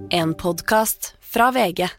En podcast fra VG.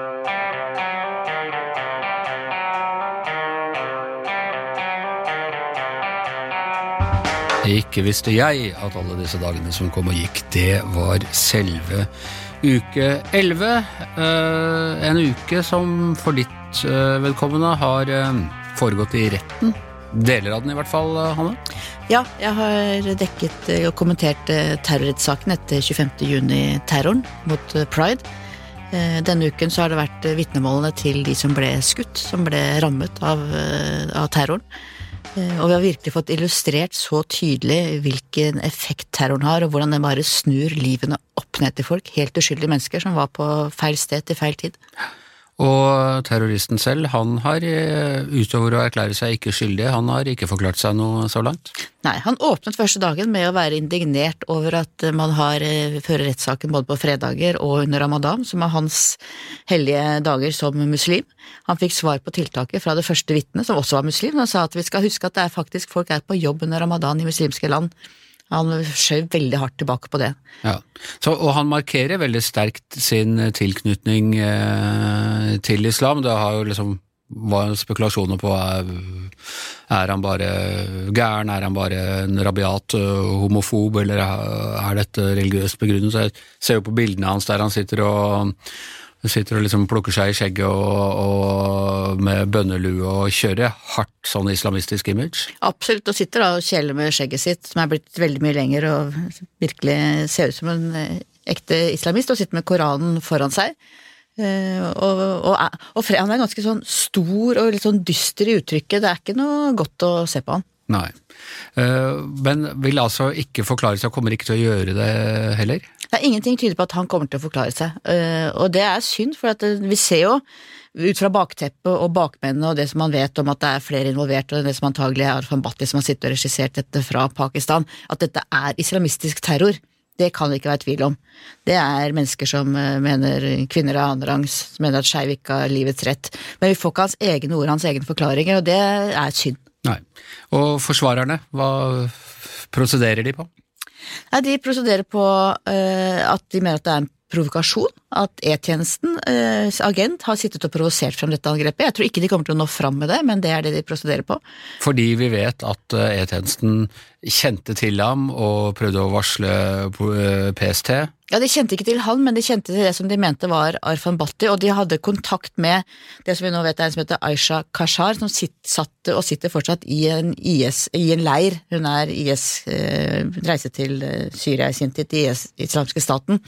Ikke visste jeg at alle disse dagene som kom og gikk, det var selve uke 11. En uke som for ditt vedkommende har foregått i retten. Deler av den i hvert fall, Hanne? Ja, jeg har dekket og kommentert terrorrettssaken etter 25. juni-terroren mot Pride. Denne uken så har det vært vitnemålene til de som ble skutt, som ble rammet av terroren. Og vi har virkelig fått illustrert så tydelig hvilken effekt terroren har, og hvordan den bare snur livene opp ned til folk, helt uskyldige mennesker som var på feil sted til feil tid. Og terroristen selv, han har utover å erklære seg ikke skyldig, han har ikke forklart seg noe så langt? Nei, han åpnet første dagen med å være indignert over at man fører rettssaken både på fredager og under Ramadan, som er hans hellige dager som muslim. Han fikk svar på tiltaket fra det første vitnet, som også var muslim, og sa at vi skal huske at det er faktisk folk på jobb under Ramadan i muslimske land. Han skjøv veldig hardt tilbake på det. Ja, og han markerer veldig sterkt sin tilknytning til islam. Det har jo liksom var spekulasjoner på er han bare gæren, er han bare en rabiat homofob, eller er dette religiøst begrunnet? Så jeg ser jo på bildene hans der han sitter og liksom plukker seg i skjegget og med bønnelue og kjører hardt sånn islamistisk image. Absolutt, og sitter da og kjeler med skjegget sitt, som er blitt veldig mye lenger og virkelig ser ut som en ekte islamist, og sitter med Koranen foran seg. Og han er ganske sånn stor og litt sånn dyster i uttrykket. Det er ikke noe godt å se på han. Nei, men vil altså ikke forklare seg, kommer ikke til å gjøre det heller? Det er ingenting tyder på at han kommer til å forklare seg, og det er synd, for at vi ser jo ut fra bakteppet og bakmennene og det som man vet om at det er flere involvert, og det som antagelig er Arfan Bhatti som har sittet og regissert dette fra Pakistan, at dette er islamistisk terror. Det kan det ikke være tvil om. Det er mennesker som mener kvinner er annenrangs, som mener at skeive ikke har livets rett, men vi får ikke hans egne ord, hans egne forklaringer, og det er synd. Nei. Og forsvarerne, hva prosederer de på? Nei, de prosederer på at de mener at det er en provokasjon, at E-tjenestens agent har sittet og provosert frem dette angrepet. Jeg tror ikke de kommer til å nå fram med det, men det er det de prosederer på. Fordi vi vet at E-tjenesten kjente til ham og prøvde å varsle PST? Ja, de kjente ikke til han, men de kjente til det som de mente var Arfan Bhatti, og de hadde kontakt med det som vi nå vet er en som heter Aisha Kashar, som satt og sitter fortsatt i en leir. Hun er reiste til Syria i sin tid, i islamske staten.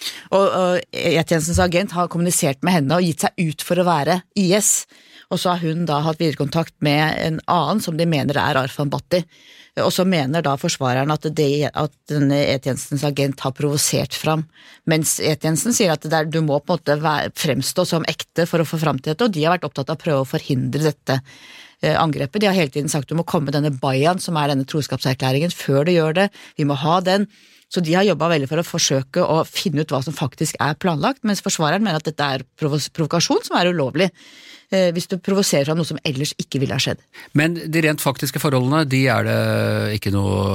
Og E-tjenestens agent har kommunisert med henne og gitt seg ut for å være IS. Og så har hun da hatt viderekontakt med en annen som de mener er Arfan Bhatti. Og så mener da forsvareren at denne E-tjenestens agent har provosert fram, mens E-tjenesten sier at du må på en måte fremstå som ekte for å få fram til dette, og de har vært opptatt av å prøve å forhindre dette angrepet. De har hele tiden sagt du må komme med denne bayan, som er denne troskapserklæringen, før du gjør det, vi må ha den. Så de har jobbet veldig for å forsøke å finne ut hva som faktisk er planlagt, mens forsvareren mener at dette er provokasjon som er ulovlig, hvis du provoserer fra noe som ellers ikke ville ha skjedd. Men de rent faktiske forholdene, de er det ikke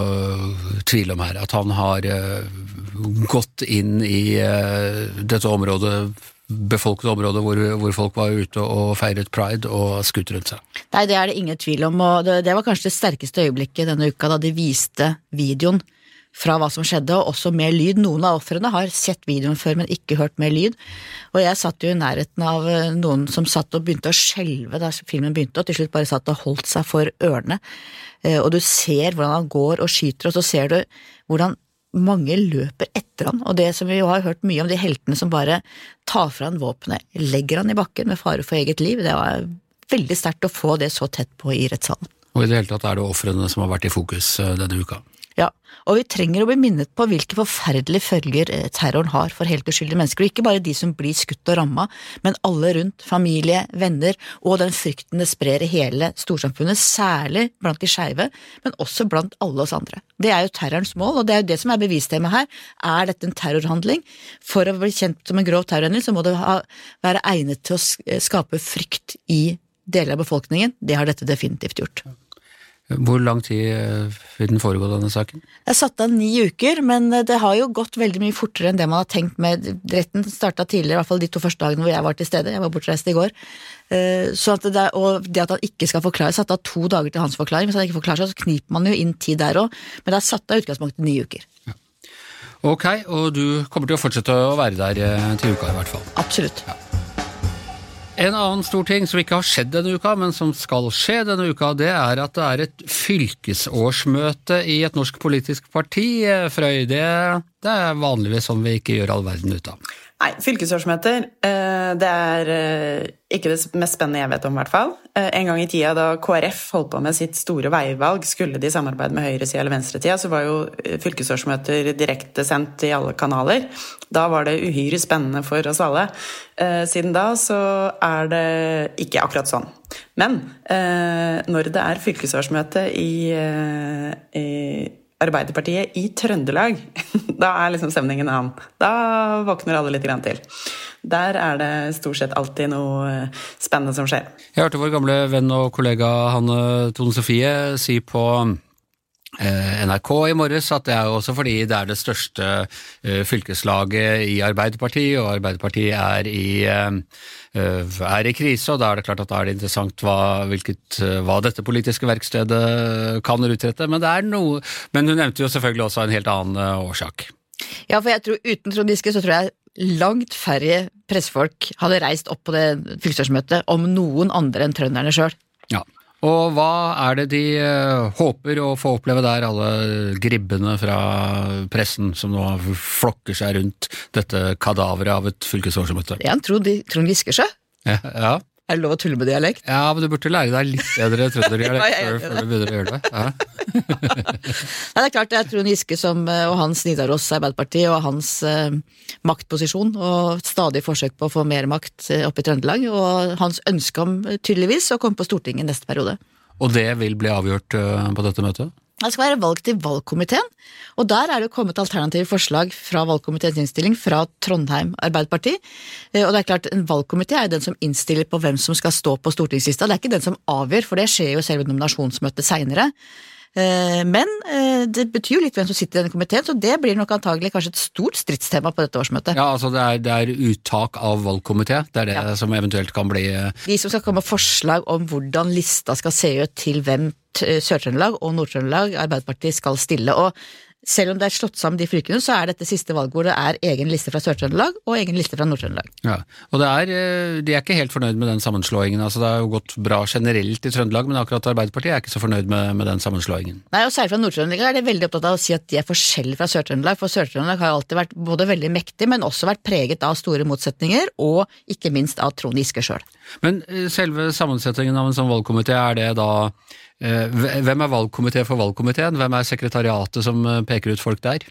noe tvil om her, at han har gått inn i dette området, befolket område hvor folk var ute og feiret Pride og skutt rundt seg. Nei, det er det ingen tvil om, og det var kanskje det sterkeste øyeblikket denne uka da de viste videoen fra hva som skjedde, og også med lyd. Noen av offrene har sett videoen før, men ikke hørt med lyd. Og jeg satt jo i nærheten av noen som satt og begynte å skjelve da filmen begynte, og til slutt bare satt og holdt seg for ørene. Og du ser hvordan han går og skyter, og så ser du hvordan mange løper etter han, og det som vi jo har hørt mye om, de heltene som bare tar fra han våpenet, legger han i bakken med fare for eget liv. Det var veldig sterkt å få det så tett på i rettssalen. Og i det hele tatt er det offrene som har vært i fokus denne uka. Ja, og vi trenger å bli minnet på hvilke forferdelige følger terroren har for helt uskyldige mennesker, og ikke bare de som blir skutt og rammet, men alle rundt, familie, venner, og den frykten det sprer i hele storsamfunnet, særlig blant de skeive, men også blant alle oss andre. Det er jo terrorens mål, og det er jo det som er bevistemaet her. Er dette en terrorhandling? For å bli kjent som en grov terrorhandling, så må det være egnet til å skape frykt i deler av befolkningen. Det har dette definitivt gjort. Hvor lang tid vil den foregå, denne saken? Det er satt av 9 uker, men det har jo gått veldig mye fortere enn det man har tenkt med. Retten startet tidligere, i hvert fall de 2 første dagene hvor jeg var til stede. Jeg var bortreist i går. Så at og det at han ikke skal forklare, satt av 2 dager til hans forklaring. Hvis han ikke forklarer seg, så kniper man jo inn tid der også. Men det er satt av utgangspunktet 9 uker. Ja. Ok, og du kommer til å fortsette å være der til uka i hvert fall? Absolutt. Ja. En annen stor ting som ikke har skjedd denne uka, men som skal skje denne uka, det er at det er et fylkesårsmøte i et norsk politisk parti. Frøy, det er vanligvis sånn vi ikke gjør all verden ut av. Nei, fylkesårsmøter, det er ikke det mest spennende jeg vet om i hvert fall. En gang i tida da KrF holdt på med sitt store veivalg, skulle de samarbeide med høyresida eller venstresida, så var jo fylkesårsmøter direkte sendt i alle kanaler. Da var det uhyre spennende for oss alle. Siden da så er det ikke akkurat sånn. Men når det er fylkesårsmøte i Arbeiderpartiet i Trøndelag, da er liksom stemningen annen. Da våkner alle litt grann til. Der er det stort sett alltid noe spennende som skjer. Jeg hørte vår gamle venn og kollega Hanne Tone Sofie si på NRK i morges at det er jo også fordi det er det største fylkeslaget i Arbeiderpartiet, og Arbeiderpartiet er i krise, og da er det klart at da er det interessant hva dette politiske verkstedet kan utrette, men det er noe, men hun nevnte jo selvfølgelig også en helt annen årsak. Ja, for jeg tror uten Trond Giske så tror jeg langt færre pressefolk hadde reist opp på det fylkesårsmøtet om noen andre enn trønderne selv. Ja. Og hva er det de håper å få oppleve der, alle gribbene fra pressen som nå flokker seg rundt dette kadaveret av et fylkesårsmøte? Ja, Trond Giske sjø? Ja. Er det lov å tulle med dialekt? Ja, men du burde lære deg litt bedre trønderdialekt før du begynner å gjøre det. Ja. Nei, det er klart det er Trond Giske og hans Nidaros Arbeiderparti og hans maktposisjon og stadig forsøk på å få mer makt oppe i Trøndelag, og hans ønske om tydeligvis å komme på Stortinget neste periode. Og det vil bli avgjort på dette møtet? Det skal være valg til valgkomiteen, og der er det kommet alternative forslag fra valgkomiteens innstilling fra Trondheim Arbeiderparti, og det er klart en valgkomité er den som innstiller på hvem som skal stå på stortingslista, det er ikke den som avgjør, for det skjer jo selve nominasjonsmøtet senere. Men det betyr jo litt hvem som sitter i denne komiteen, så det blir nok antagelig kanskje et stort stridstema på dette årsmøtet. Ja, altså det er uttak av valgkomité, det er det som eventuelt kan bli... De som skal komme med forslag om hvordan lista skal se ut til hvem Sør-Trøndelag og Nord-Trøndelag Arbeiderpartiet skal stille, og selv om det er slått sammen de fylkene, så er dette siste valg hvor det er egen liste fra Sør-Trøndelag og egen liste fra Nord-Trøndelag. Ja, og de er ikke helt fornøyd med den sammenslåingen, altså det har jo gått bra generelt i Trøndelag, men akkurat Arbeiderpartiet er ikke så fornøyd med den sammenslåingen. Nei, og særlig fra Nord-Trøndelag er det veldig opptatt av å si at de er forskjellige fra Sør-Trøndelag, for Sør-Trøndelag har jo alltid vært både veldig mektig, men også vært preget av store motsetninger, og ikke minst av Trond Giske selv. Men selve sammensetningen av en sånn valgkomité, er det da hvem er valgkomité for valgkomiteen? Hvem er sekretariatet som peker ut folk der?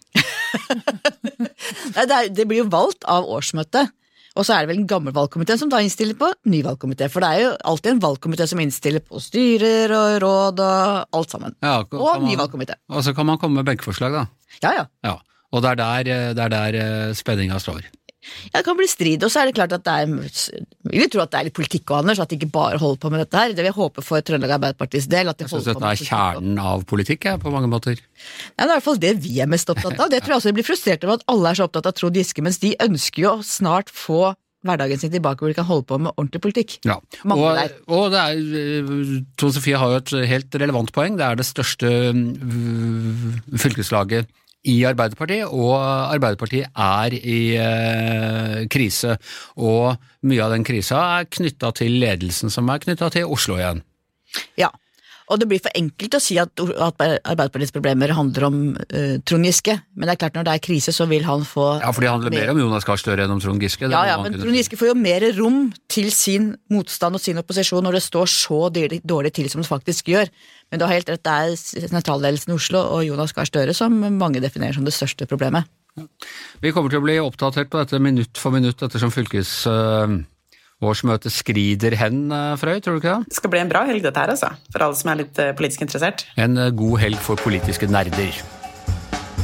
Det blir jo valgt av årsmøtet, og så er det vel en gammel valgkomité som da innstiller på ny valgkomité, for det er jo alltid en valgkomité som innstiller på styrer og råd og alt sammen, og ny valgkomité. Og så kan man komme med benkeforslag da? Ja. Og det er der spenninga står. Ja, det kan bli strid, og så er det klart at vi vil tro at det er litt politikk og Anders, at de ikke bare holder på med dette her. Det vil jeg håpe for Trøndelag Arbeiderpartis del. Jeg synes dette er kjernen av politikk, på mange måter. Ja, det er i hvert fall det vi er mest opptatt av. Det tror jeg også de blir frustrert over at alle er så opptatt av Trond Giske, mens de ønsker jo snart få hverdagen sin tilbake hvor de kan holde på med ordentlig politikk. Ja, og det er, Tone Sofie har jo et helt relevant poeng, det er det største fylkeslaget i Arbeiderpartiet, og Arbeiderpartiet er i krise, og mye av den krisa er knyttet til ledelsen som er knyttet til Oslo igjen. Ja, og det blir for enkelt å si at Arbeiderpartiets problemer handler om Trond Giske, men det er klart når det er krise så vil han få... Ja, for det handler mer om Jonas Gahr Støre enn om Trond Giske. Ja, men Trond Giske får jo mer rom til sin motstand og sin opposisjon når det står så dårlig til som det faktisk gjør. Men du har helt rett, det er sentralledelsen i Oslo og Jonas Gahr Støre som mange definerer som det største problemet. Vi kommer til å bli oppdatert på dette minutt for minutt ettersom fylkesårsmøtet skrider hen, Frøy, tror du ikke det? Det skal bli en bra helg dette her, altså, for alle som er litt politisk interessert. En god helg for politiske nerder.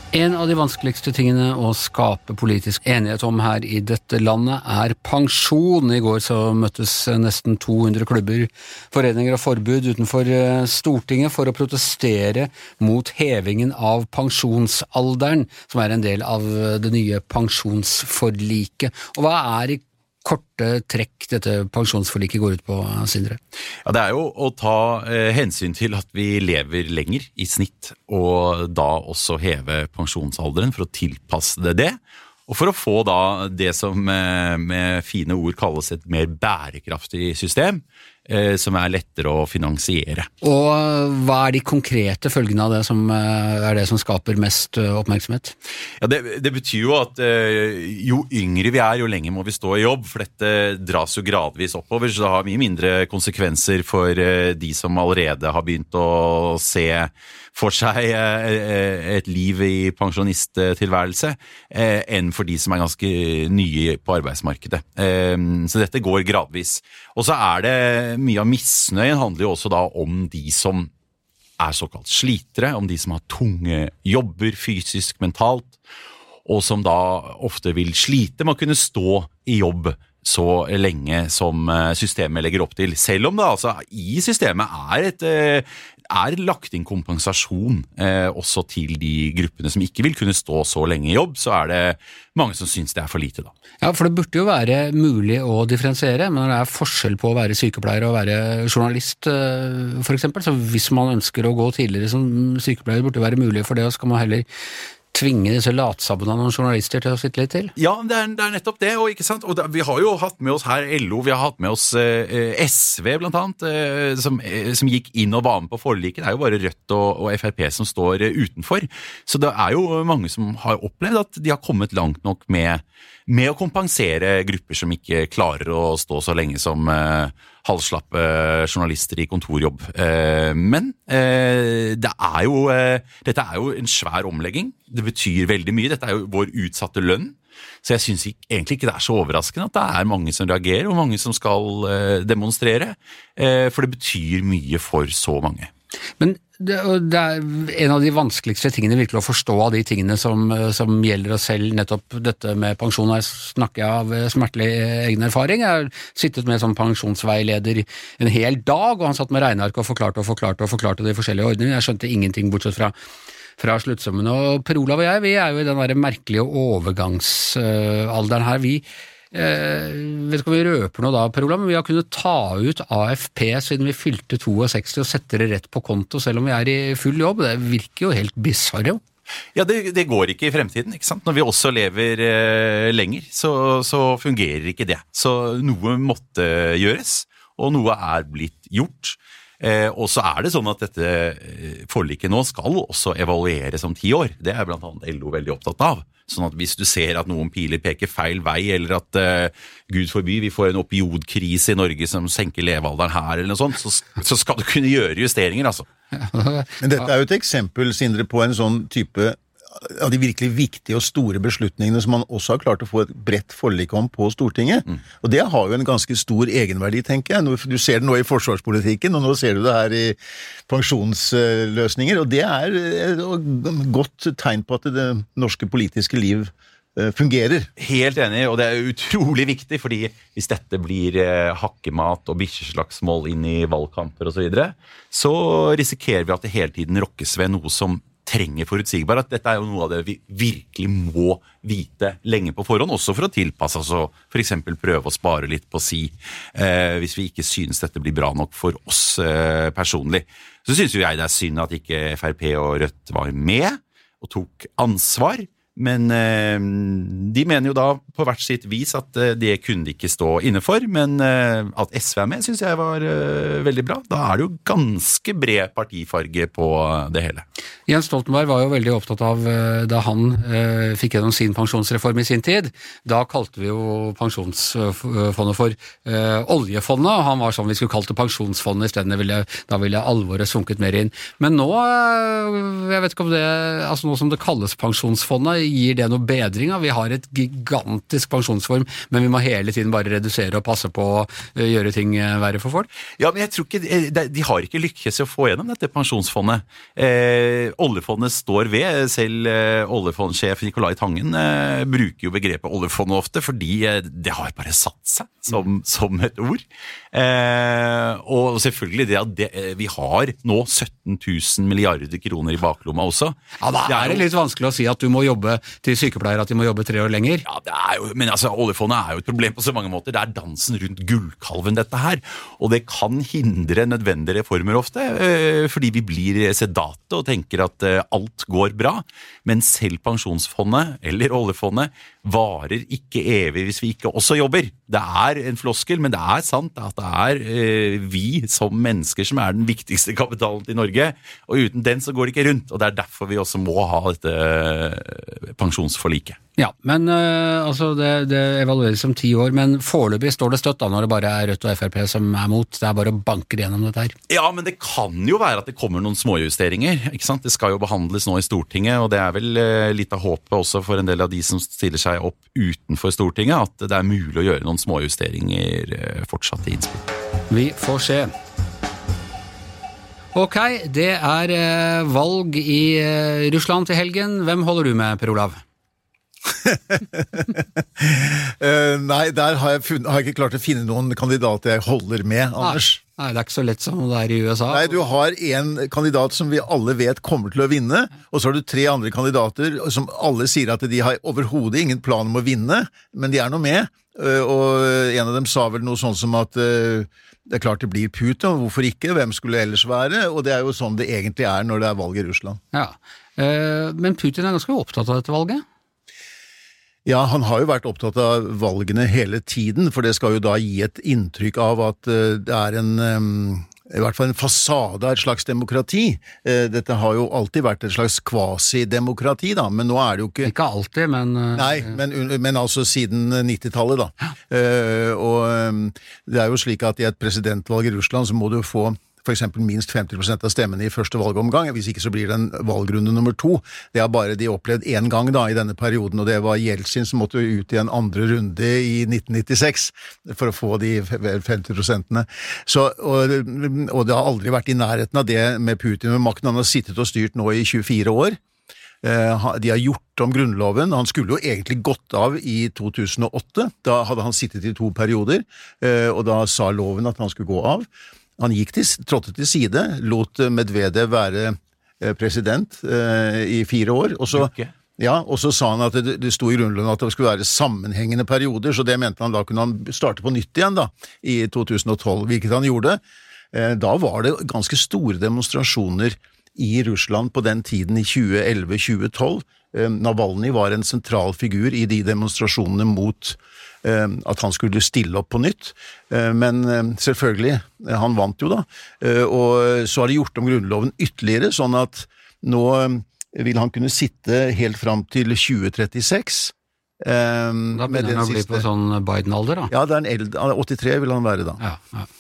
En av de vanskeligste tingene å skape politisk enighet om her i dette landet pensjon. I går så møttes nesten 200 klubber, foreninger og forbud utenfor Stortinget for å protestere mot hevingen av pensjonsalderen, som en del av det nye pensjonsforliket. Og hva i korte trekk dette pensjonsforliket går ut på, Sindre? Ja, det jo å ta hensyn til at vi lever lenger i snitt, og da også heve pensjonsalderen for å tilpasse det. Og for å få da det som med fine ord kalles et mer bærekraftig system, som lettere å finansiere. Og hva de konkrete følgene av det som det som skaper mest oppmerksomhet? Ja, det betyr jo at jo yngre vi jo lenger må vi stå i jobb, for dette dras jo gradvis oppover, så det har mye mindre konsekvenser for de som allerede har begynt å se for seg et liv i pensjonisttilværelse, enn for de som ganske nye på arbeidsmarkedet. Så dette går gradvis. Og så det mye av misnøyen handler jo også da om de som såkalt slitere, om de som har tunge jobber fysisk, mentalt, og som da ofte vil slite med å kunne stå i jobb så lenge som systemet legger opp til. Selv om det altså i systemet lagt inn kompensasjon også til de gruppene som ikke vil kunne stå så lenge i jobb, så det mange som synes det for lite da. Ja, for det burde jo være mulig å differensiere, men det forskjell på å være sykepleier og være journalist, for eksempel. Så hvis man ønsker å gå tidligere som sykepleier, burde det være mulig for det, og skal man heller tvinge disse latsabbene av noen journalister til å sitte litt til? Ja, det nettopp det, og ikke sant? Og vi har jo hatt med oss her LO, vi har hatt med oss SV blant annet, som gikk inn og var med på forliket. Det jo bare Rødt og FrP som står utenfor. Så det jo mange som har opplevd at de har kommet langt nok med å kompensere grupper som ikke klarer å stå så lenge som halvslappe journalister i kontorjobb. Men dette jo en svær omlegging. Det betyr veldig mye. Dette jo vår utsatte lønn. Så jeg synes egentlig ikke det så overraskende at det mange som reagerer, og mange som skal demonstrere. For det betyr mye for så mange. Men det en av de vanskeligste tingene virkelig å forstå av de tingene som gjelder oss selv, nettopp dette med pensjon. Jeg snakker av smertelig egen erfaring. Jeg har sittet med som pensjonsveileder en hel dag, og han satt med regneark og forklarte de forskjellige ordningene. Jeg skjønte ingenting bortsett fra sluttsummen. Og Per Olav og jeg, vi jo i den der merkelige overgangsalderen her. Vi vet ikke om vi røper noe da, Per Olav, men vi har kunnet ta ut AFP siden vi fylte 62 og sette det rett på konto, selv om vi i full jobb. Det virker jo helt bizarre. Ja, det går ikke i fremtiden, ikke sant? Når vi også lever lenger, så fungerer ikke det. Så noe måtte gjøres, og noe blitt gjort. Og så det sånn at dette forliket nå skal også evalueres om 10 år. Det blant annet LO veldig opptatt av. Sånn at hvis du ser at noen piler peker feil vei, eller at Gud forby, vi får en opioidkrise i Norge som senker levealderen her, eller noe sånt, så skal du kunne gjøre justeringer, altså. Men dette jo et eksempel, Sindre, på en sånn type av de virkelig viktige og store beslutningene som man også har klart å få et bredt forlik om på Stortinget. Og det har jo en ganske stor egenverdi, tenker jeg. Du ser det nå i forsvarspolitikken, og nå ser du det her i pensjonsløsninger, og det et godt tegn på at det norske politiske liv fungerer. Helt enig, og det utrolig viktig, fordi hvis dette blir hakkemat og bikkjeslagsmål inn i valgkamper og så videre, så risikerer vi at det hele tiden rokkes ved noe som trenger forutsigbar, at dette jo noe av det vi virkelig må vite lenge på forhånd, også for å tilpasse oss og for eksempel prøve å spare litt på hvis vi ikke synes dette blir bra nok for oss personlig. Så synes jo jeg det synd at ikke FrP og Rødt var med og tok ansvar, men de mener jo da på hvert sitt vis at det kunne de ikke stå innenfor, men at SV med synes jeg var veldig bra. Da det jo ganske bred partifarge på det hele. Jens Stoltenberg var jo veldig opptatt av da han fikk gjennom sin pensjonsreform i sin tid. Da kalte vi jo pensjonsfondet for oljefondet, og han var sånn vi skulle kalt det pensjonsfondet i stedet, da ville alvoret sunket mer inn. Men nå, jeg vet ikke om det, altså nå som det kalles pensjonsfondet, gir det noe bedring av? Vi har et gigantisk pensjonsform, men vi må hele tiden bare redusere og passe på å gjøre ting verre for folk? Ja, men jeg tror ikke, de har ikke lykkes i å få gjennom dette pensjonsfondet. Oljefondet står ved, selv oljefondsjef Nicolai Tangen bruker jo begrepet oljefondet ofte, fordi det har bare satt seg som et ord. Og selvfølgelig det at vi har nå 17 000 milliarder kroner i baklomma også. Ja, da er det litt vanskelig å si at du må jobbe til sykepleier, at de må jobbe 3 år lenger. Ja, det er jo, men altså, oljefondet er jo et problem på så mange måter. Det er dansen rundt gullkalven dette her, og det kan hindre nødvendige reformer ofte, fordi vi blir sedate og tenker at alt går bra, men selv pensjonsfondet eller oljefondet varer ikke evig hvis vi ikke også jobber. Det er en floskel, men det er sant at det er vi som mennesker som er den viktigste kapitalen til Norge, og uten den så går det ikke rundt, og det er derfor vi også må ha dette pensjonsforliket. Ja, men altså det evalueres om 10 år, men foreløpig står det støtt da når det bare er Rødt og FrP som er mot. Det er bare å banke det gjennom dette her. Ja, men det kan jo være at det kommer noen småjusteringer, ikke sant? Det skal jo behandles nå i Stortinget, og det er vel litt av håpet også for en del av de som stiller seg opp utenfor Stortinget, at det er mulig å gjøre noen småjusteringer fortsatt i innspill. Vi får se. Ok, det er valg i Russland til helgen. Hvem holder du med, Per Olav? Nei, der har jeg ikke klart å finne noen kandidater jeg holder med, Anders. Nei, det er ikke så lett som det er i USA. Nei, du har en kandidat som vi alle vet kommer til å vinne, og så har du 3 andre kandidater som alle sier at de har overhodet ingen plan om å vinne, men de er noe med, og en av dem sa vel noe sånn som at det er klart det blir Putin, hvorfor ikke, hvem skulle ellers være, og det er jo sånn det egentlig er når det er valg i Russland. Ja, men Putin er ganske opptatt av dette valget. Ja, han har jo vært opptatt av valgene hele tiden, for det skal jo da gi et inntrykk av at det er i hvert fall en fasade av et slags demokrati. Dette har jo alltid vært et slags quasi-demokrati da, men nå er det jo ikke... Ikke alltid, men... Nei, men altså siden 90-tallet da. Og det er jo slik at i et presidentvalg i Russland så må du få for eksempel minst 50% av stemmene i første valgomgang, hvis ikke så blir det en valgrunde nummer 2. Det har bare de opplevd en gang da i denne perioden, og det var Jeltsin som måtte ut i en andre runde i 1996 for å få de 50%. Så, og det har aldri vært i nærheten av det med Putin med makten. Han har sittet og styrt nå i 24 år. De har gjort om grunnloven. Han skulle jo egentlig gått av i 2008. Da hadde han sittet i 2 perioder, og da sa loven at han skulle gå av. Han trådte til side, lot Medvedev være president i 4 år, og så, og så sa han at det sto i grunnloven at det skulle være sammenhengende perioder, så det mente han da kunne han starte på nytt igjen da, i 2012, hvilket han gjorde. Da var det ganske store demonstrasjoner i Russland på den tiden i 2011-2012. Navalny var en sentral figur i de demonstrasjonene mot at han skulle stille opp på nytt, men selvfølgelig, han vant jo da, og så har de gjort om grunnloven ytterligere, sånn at nå vil han kunne sitte helt fram til 2036. Da begynner han å bli på sånn Biden-alder da? Ja, det er en eldre, 83 vil han være da. Ja.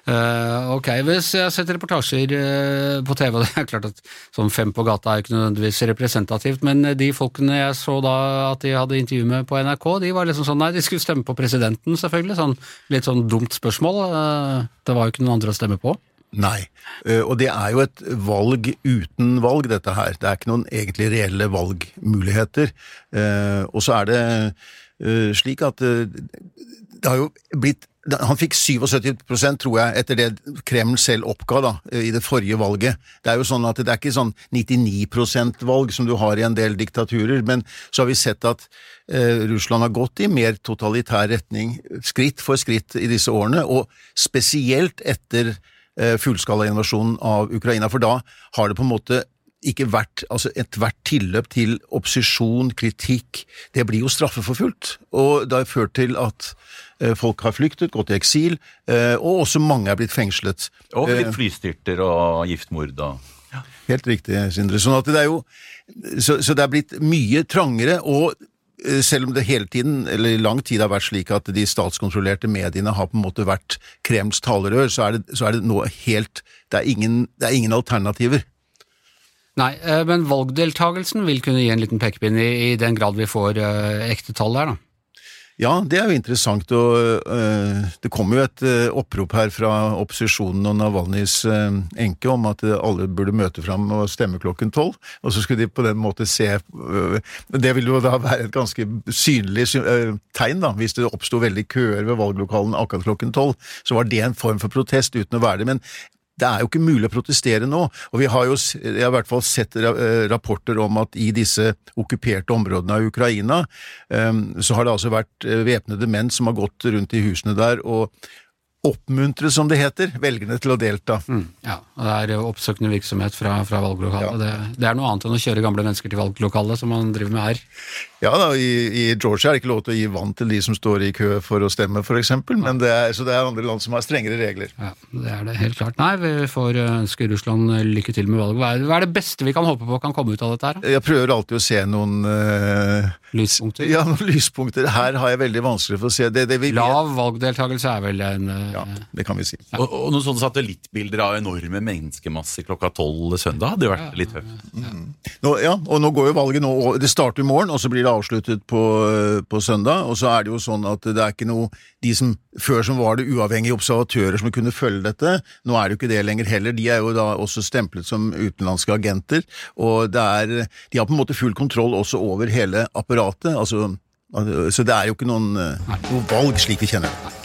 Ok, hvis jeg har sett reportasjer på TV, og det er klart at sånn 5 på gata er ikke nødvendigvis representativt, men de folkene jeg så da at de hadde intervju med på NRK, de var liksom sånn, nei, de skulle stemme på presidenten selvfølgelig, sånn, litt sånn dumt spørsmål, det var jo ikke noen andre å stemme på. Nei, og det er jo et valg uten valg dette her, det er ikke noen egentlig reelle valgmuligheter, og så er det slik at det har jo blitt han fikk 77%, tror jeg, etter det Kreml selv oppga da, i det forrige valget. Det er jo sånn at det er ikke sånn 99% valg som du har i en del diktaturer, men så har vi sett at Russland har gått i mer totalitær retning, skritt for skritt i disse årene, og spesielt etter fullskala-invasjonen av Ukraina, for da har det på en måte ikke vært, altså ethvert tilløp til opposisjon, kritikk, det blir jo straffeforfulgt, og det har ført til at folk har flyktet, gått i eksil, og også mange er blitt fengslet. Og blitt flystyrter og giftmord. Ja. Helt riktig, Sindre. Sånn at det er jo, så det er blitt mye trangere, og selv om det hele tiden, eller i lang tid har vært slik at de statskontrollerte mediene har på en måte vært Kremls talerør, så er det nå helt, det er ingen alternativer. Nei, men valgdeltagelsen vil kunne gi en liten pekepinn i den grad vi får ekte tall der, da. Ja, det jo interessant, og det kommer jo et opprop her fra opposisjonen og Navalnyjs enke om at alle burde møte fram og stemme klokken 12, og så skulle de på den måte se, det vil jo da være et ganske synlig tegn da, hvis det oppstod veldig køer ved valglokalen akkurat klokken 12, så var det en form for protest uten å være det, men det jo ikke mulig å protestere nå, og jeg har i hvert fall sett rapporter om at i disse okkuperte områdene av Ukraina, så har det altså vært væpnede menn som har gått rundt i husene der og oppmuntre, som det heter, velgerne til å delta. Ja, og det oppsøkende virksomhet fra valglokalet. Ja. Det noe annet enn å kjøre gamle mennesker til valglokalet som man driver med her. Ja da, i Georgia det ikke lov til å gi vann til de som står i kø for å stemme, for eksempel, men så det andre land som har strengere regler. Ja, det helt klart. Nei, vi får ønske Russland lykke til med valget. Hva det beste vi kan håpe på kan komme ut av dette her? Jeg prøver alltid å se noen lyspunkter. Ja, noen lyspunkter. Her har jeg veldig vanskelig for å se. Lav valgdeltagelse vel en... Ja, det kan vi si. Ja. Og noen sånne satellittbilder av enorme menneskemasse klokka 12 søndag hadde jo vært litt høyt. Og nå går jo valget nå, det starter i morgen, og så blir det avsluttet på søndag, og så det jo sånn at det ikke noe, de som før som var det uavhengige observatører som kunne følge dette, nå det jo ikke det lenger heller, de jo da også stemplet som utenlandske agenter, og de har på en måte full kontroll også over hele apparatet, altså, så det jo ikke noen valg slik vi kjenner det.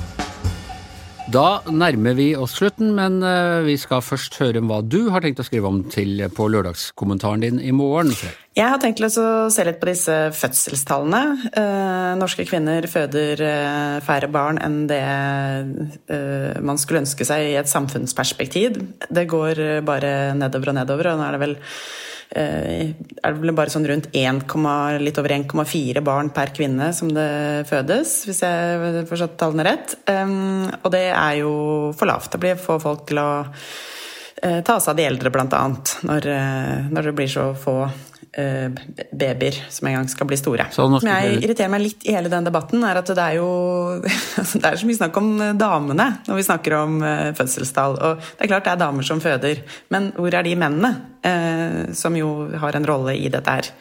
Da nærmer vi oss slutten, men vi skal først høre hva du har tenkt å skrive om på lørdagskommentaren din i morgen. Jeg har tenkt å se litt på disse fødselstallene. Norske kvinner føder færre barn enn det man skulle ønske seg i et samfunnsperspektiv. Det går bare nedover og nedover, og nå det vel bare sånn rundt litt over 1,4 barn per kvinne som det fødes, hvis jeg forstått tallene rett. Og det jo for lavt. Det blir få folk til å ta seg av de eldre, blant annet, når det blir så få babyer som en gang skal bli store. Som jeg irriterer meg litt i hele den debatten, at det jo det så mye snakk om damene når vi snakker om fødselstall, og det klart det damer som føder, men hvor de mennene som jo har en rolle i dette her?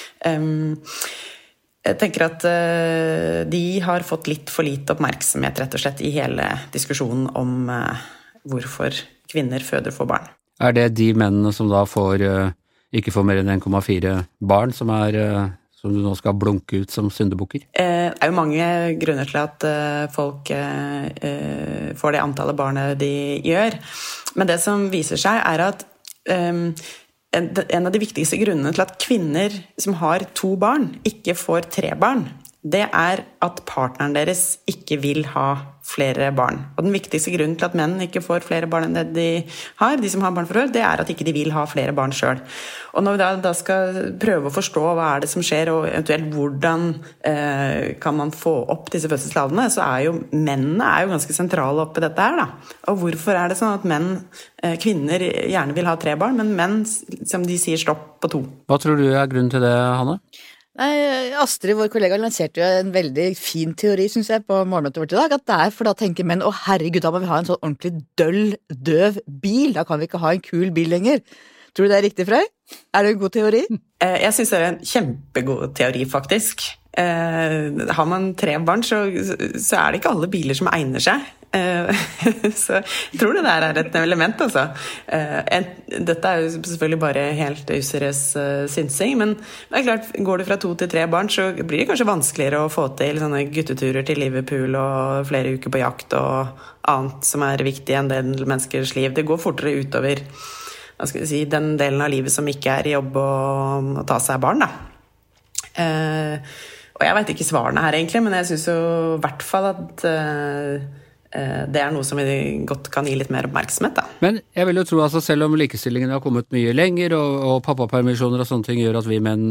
Jeg tenker at de har fått litt for lite oppmerksomhet rett og slett i hele diskusjonen om hvorfor kvinner føder for barn. Det de mennene som da ikke får mer enn 1,4 barn, som du nå skal blunke ut som syndebukker? Det jo mange grunner til at folk får det antallet barnet de gjør. Men det som viser seg at en av de viktigste grunnene til at kvinner som har 2 barn ikke får 3 barn, det at partneren deres ikke vil ha flere barn. Og den viktigste grunnen til at menn ikke får flere barn enn det de har, de som har barn for før, det at ikke de vil ha flere barn selv. Og når vi da skal prøve å forstå hva det som skjer, og eventuelt hvordan kan man få opp disse fødselstallene, så jo mennene jo ganske sentrale oppi dette her, da. Og hvorfor det sånn at kvinner gjerne vil ha 3 barn, men menn, som de sier, stopp på 2? Hva tror du grunnen til det, Hanne? Astrid, vår kollega, lanserte jo en veldig fin teori, synes jeg, på morgenmøtet vårt i dag, at det for da tenker menn, herregud, da må vi ha en sånn ordentlig døv bil, da kan vi ikke ha en kul bil lenger. Tror du det riktig, Frøy? Det en god teori? Jeg synes det en kjempegod teori, faktisk. Har man 3 barn, så det ikke alle biler som egner seg. Så jeg tror det der et element, altså. Dette jo selvfølgelig bare helt useriøs synsing, men det klart, går du fra 2 til 3 barn, så blir det kanskje vanskeligere å få til sånne gutteturer til Liverpool og flere uker på jakt og annet som viktig i en del menneskers liv. Det går fortere utover, hva skal jeg si, den delen av livet som ikke i jobb og ta seg barn, da. Og jeg vet ikke svarene her egentlig, men jeg synes jo i hvert fall at det noe som vi godt kan gi litt mer oppmerksomhet, da. Men jeg vil jo tro, altså, selv om likestillingen har kommet mye lenger, og pappapermisjoner og sånne ting gjør at vi menn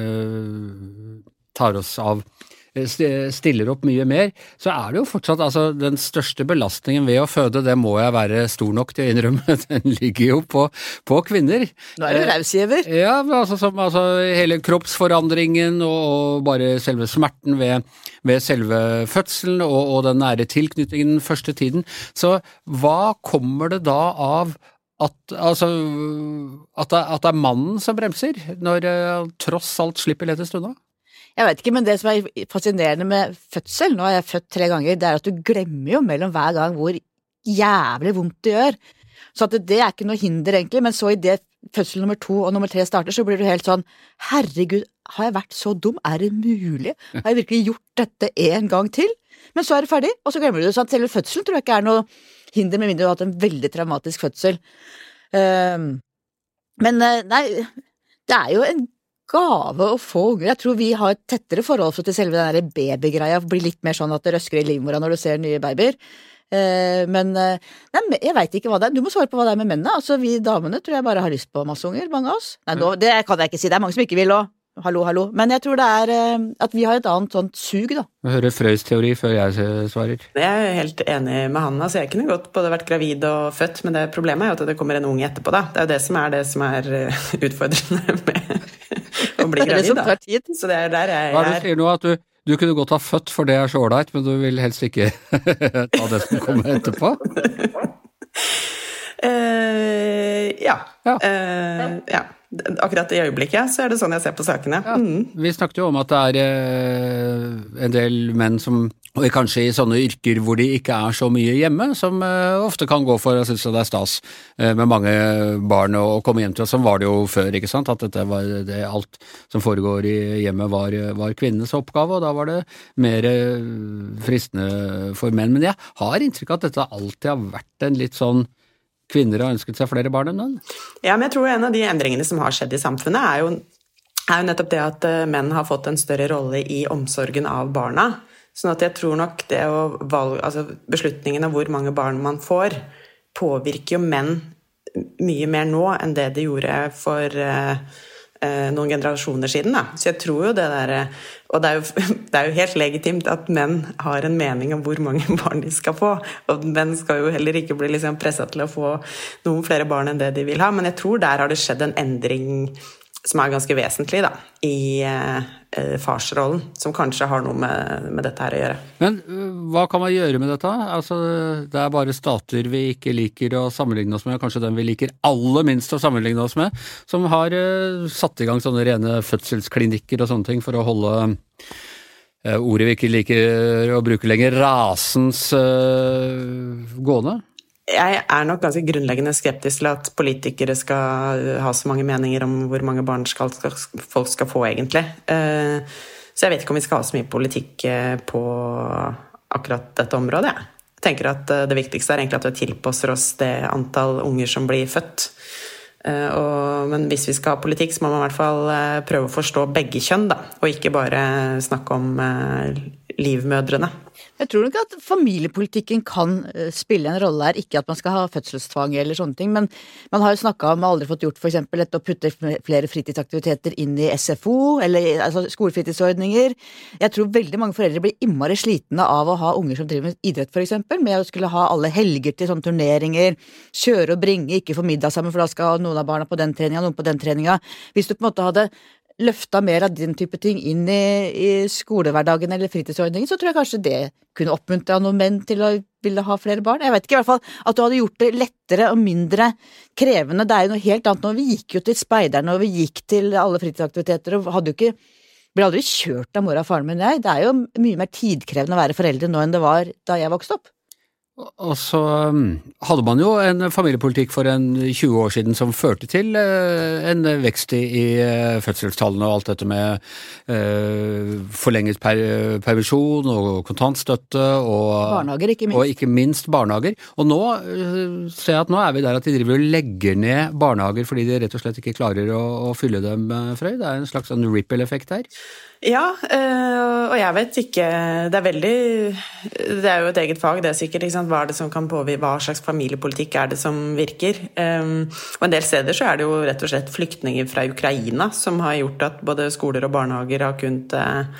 stiller opp mye mer, så det jo fortsatt, altså, den største belastningen ved å føde, det må jeg være stor nok til å innrømme, den ligger jo på kvinner. Nå du rausgiver. Ja, altså hele kroppsforandringen og bare selve smerten ved selve fødselen og den nære tilknytningen den første tiden. Så hva kommer det da av at det er mannen som bremser, når tross alt slipper lettest unna? Jeg vet ikke, men det som er fascinerende med fødsel, nå har jeg født 3 ganger, det er at du glemmer jo mellom hver gang hvor jævlig vondt det gjør. Så at det er ikke noe hinder egentlig, men så i det fødsel nummer 2 og nummer 3 starter, så blir du helt sånn, herregud, har jeg vært så dum? Er det mulig? Har jeg virkelig gjort dette en gang til? Men så er det ferdig, og så glemmer du det. Sånn at selve fødselen tror jeg ikke er noe hinder, med mindre du har hatt en veldig traumatisk fødsel. Men nei, det er jo en gave å få unger. Jeg tror vi har et tettere forhold til selve den der babygreia, blir litt mer sånn at det røsker i livmora når du ser nye babyer. Men nei, jeg vet ikke hva det er. Du må svare på hva det er med mennene. Altså, vi damene tror jeg bare har lyst på masse unger, mange av oss. Nei, det kan jeg ikke si. Det er mange som ikke vil også. Hallo. Men jeg tror det er at vi har et annet sånt sug, da. Jeg hører Frøys teori før jeg svarer. Jeg er helt enig med han. Altså, jeg kunne godt både vært gravid og født, men det problemet er jo at det kommer en unge etterpå, da. Det er jo det som er utfordrende med å bli gravid, da. Så det er der jeg er. Hva er det du sier nå, at du kunne godt ha født, for det er så ålreit, men du vil helst ikke ta det som kommer etterpå? Ja. Akkurat i øyeblikket så er det sånn jeg ser på sakene. Ja. Vi snakket jo om at det er en del menn som, og kanskje i sånne yrker hvor de ikke er så mye hjemme, som ofte kan gå for å synes det er stas med mange barn og komme hjem til oss, som var det jo før, ikke sant? At dette var det, alt som foregår i hjemmet var kvinnenes oppgave, og da var det mer fristende for menn. Men jeg har inntrykk av at dette alltid har vært en litt sånn kvinner har ønsket seg flere barn enn menn? Ja, men jeg tror en av de endringene som har skjedd i samfunnet er jo nettopp det at menn har fått en større rolle i omsorgen av barna. Sånn at jeg tror nok det beslutningen av hvor mange barn man får, påvirker jo menn mye mer nå enn det det gjorde for noen generasjoner siden, da. Så jeg tror jo det der, og det er jo helt legitimt at menn har en mening om hvor mange barn de skal få, og menn skal jo heller ikke bli liksom presset til å få noen flere barn enn det de vil ha, men jeg tror der har det skjedd en endring som er ganske vesentlig da, i farsrollen, som kanskje har noe med dette her å gjøre. Men hva kan man gjøre med dette? Altså, det er bare stater vi ikke liker å sammenligne oss med, kanskje den vi liker aller minst å sammenligne oss med, som har satt i gang sånne rene fødselsklinikker og sånne ting for å holde ordet vi ikke liker å bruke lenger, rasens gående. Jeg er nok ganske grunnleggende skeptisk til at politikere skal ha så mange meninger om hvor mange barn folk skal få egentlig. Så jeg vet ikke om vi skal ha så mye politikk på akkurat dette området. Jeg tenker at det viktigste er egentlig at vi tilpasser oss det antall unger som blir født. Men hvis vi skal ha politikk, så må man i hvert fall prøve å forstå begge kjønn, da, og ikke bare snakke om livmødrene. Jeg tror nok at familiepolitikken kan spille en rolle her, ikke at man skal ha fødselstvang eller sånne ting, men man har jo snakket om, aldri fått gjort for eksempel dette å putte flere fritidsaktiviteter inn i SFO, eller altså skolefritidsordninger. Jeg tror veldig mange foreldre blir innmari slitne av å ha unger som driver med idrett for eksempel, med å skulle ha alle helger til sånne turneringer, kjøre og bringe, ikke få middag sammen, for da skal noen av barna på den treninga, noen på den treninga. Hvis du på en måte hadde løfta mer av den type ting inn i skolehverdagen eller fritidsordningen, så tror jeg kanskje det kunne oppmuntre noen menn til å ville ha flere barn. Jeg vet ikke, i hvert fall at du hadde gjort det lettere og mindre krevende. Det er jo noe helt annet nå. Vi gikk jo til speiderne, og vi gikk til alle fritidsaktiviteter, og ble aldri kjørt av mor og faren min. Det er jo mye mer tidkrevende å være foreldre nå enn det var da jeg vokste opp. Og så hadde man jo en familiepolitikk for 20 år siden som førte til en vekst i fødselstallene og alt dette med forlenget permisjon og kontantstøtte og barnehager, ikke minst. Og ikke minst barnehager. Og nå ser jeg at nå er vi der at de driver og legger ned barnehager fordi de rett og slett ikke klarer å fylle dem, Frøy. Det er en slags sånn ripple-effekt her. Ja, og jeg vet ikke, det er jo et eget fag, det er sikkert, ikke sant? Hva er det som kan påvirke, hva slags familiepolitikk er det som virker? Og en del steder så er det jo rett og slett flyktninger fra Ukraina som har gjort at både skoler og barnehager har kunnet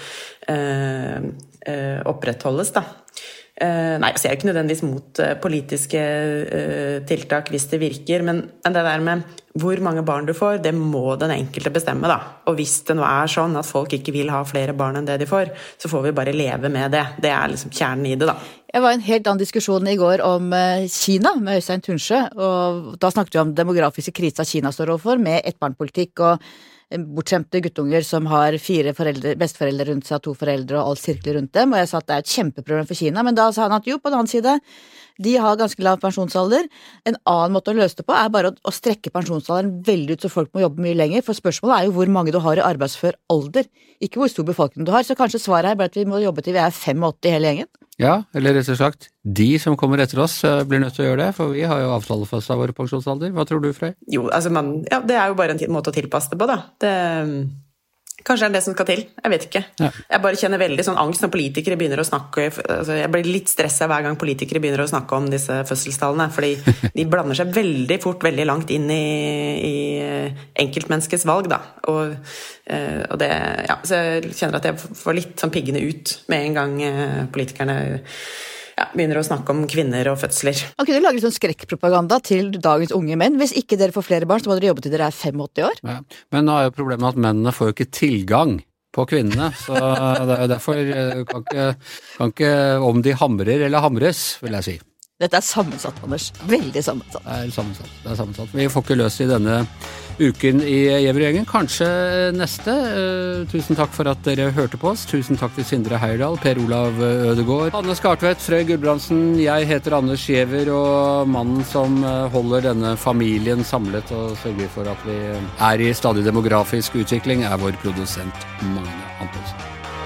opprettholdes, da. Nei, så jeg er ikke nødvendigvis mot politiske tiltak hvis det virker, men det der med hvor mange barn du får, det må den enkelte bestemme da. Og hvis det nå sånn at folk ikke vil ha flere barn enn det de får, så får vi bare leve med det. Det liksom kjernen i det da. Jeg var i en helt annen diskusjon i går om Kina med Øystein Tundsjø, og da snakket vi om demografiske kriser Kina står overfor, med ettbarnpolitikk og bortskjemte guttunger som har 4 besteforeldre rundt seg, 2 foreldre og alt sirkler rundt dem, og jeg sa at det et kjempeproblem for Kina, men da sa han at jo, på den annen side, de har ganske lav pensjonsalder. En annen måte å løse det på bare å strekke pensjonsalderen veldig ut så folk må jobbe mye lenger, for spørsmålet jo hvor mange du har i arbeidsfør alder, ikke hvor stor befolkning du har, så kanskje svaret bare at vi må jobbe til vi 85 hele gjengen. Ja, eller rett og slett, de som kommer etter oss blir nødt til å gjøre det, for vi har jo avtalefestet våre pensjonsalder. Hva tror du, Frøy? Jo, altså det jo bare en måte å tilpasse det på, da. Kanskje det som skal til, jeg vet ikke. Ja. Jeg bare kjenner veldig sånn angst når politikere begynner å snakke, altså jeg blir litt stresset hver gang politikere begynner å snakke om disse fødselstallene, fordi de blander seg veldig fort, veldig langt inn i enkeltmenneskets valg, da. Og det, ja, så jeg kjenner at jeg får litt sånn piggende ut med en gang politikerne begynner å snakke om kvinner og fødsler. Man kunne lage sånn skrekkpropaganda til dagens unge menn. Hvis ikke dere får flere barn, så må dere jobbe til dere 85 år. Ja. Men nå jo problemet at mennene får jo ikke tilgang på kvinnene, så det derfor kan ikke om de hamrer eller hamres, vil jeg si. Dette sammensatt, Anders. Veldig sammensatt. Det sammensatt. Vi får ikke løst i denne uken i Gjever-gjengen. Kanskje neste. Tusen takk for at dere hørte på oss. Tusen takk til Sindre Heierdal, Per Olav Ødegård, Anne Skartvedt, Frøy Gulbrandsen. Jeg heter Anders Giæver, og mannen som holder denne familien samlet og sørger for at vi i stadig demografisk utvikling, vår produsent Magne Antonsen.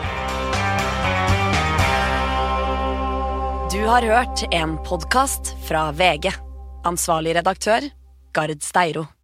Du har hørt en podcast fra VG. Ansvarlig redaktør, Gard Steiro.